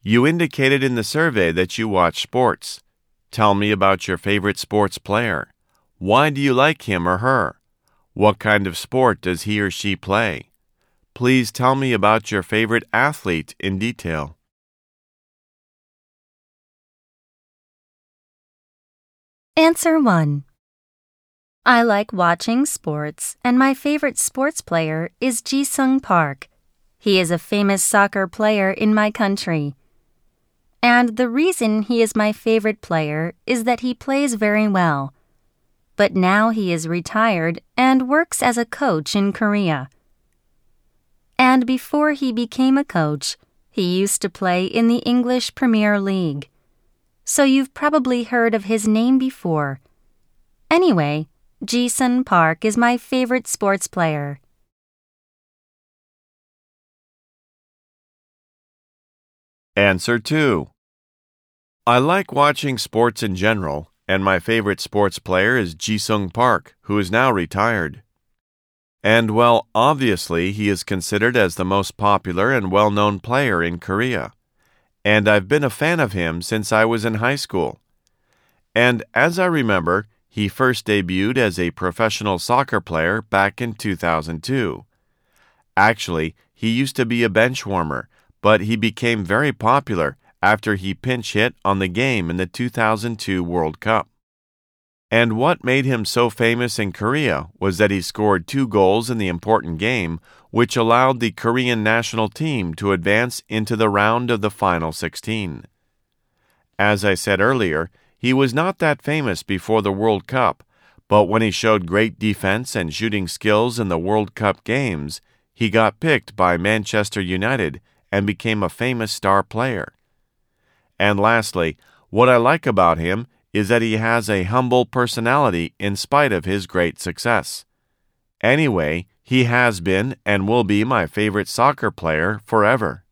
You indicated in the survey that you watch sports. Tell me about your favorite sports player. Why do you like him or her? What kind of sport does he or she play? Please tell me about your favorite athlete in detail. Answer 1. I like watching sports, and my favorite sports player is Ji-sung Park. He is a famous soccer player in my country. And the reason he is my favorite player is that he plays very well. But now he is retired and works as a coach in Korea. And before he became a coach, he used to play in the English Premier League. So you've probably heard of his name before. Anyway, Ji-sung Park is my favorite sports player. Answer 2. I like watching sports in general, and my favorite sports player is Ji-sung Park, who is now retired. And well, obviously, he is considered as the most popular and well-known player in Korea. And I've been a fan of him since I was in high school. And as I remember, he first debuted as a professional soccer player back in 2002. Actually, he used to be a bench warmer, but he became very popular after he pinch hit on the game in the 2002 World Cup. And what made him so famous in Korea was that he scored 2 goals in the important game, which allowed the Korean national team to advance into the round of the final 16. As I said earlier, he was not that famous before the World Cup, but when he showed great defense and shooting skills in the World Cup games, he got picked by Manchester United and became a famous star player. And lastly, what I like about him is that he has a humble personality in spite of his great success. Anyway, he has been and will be my favorite soccer player forever.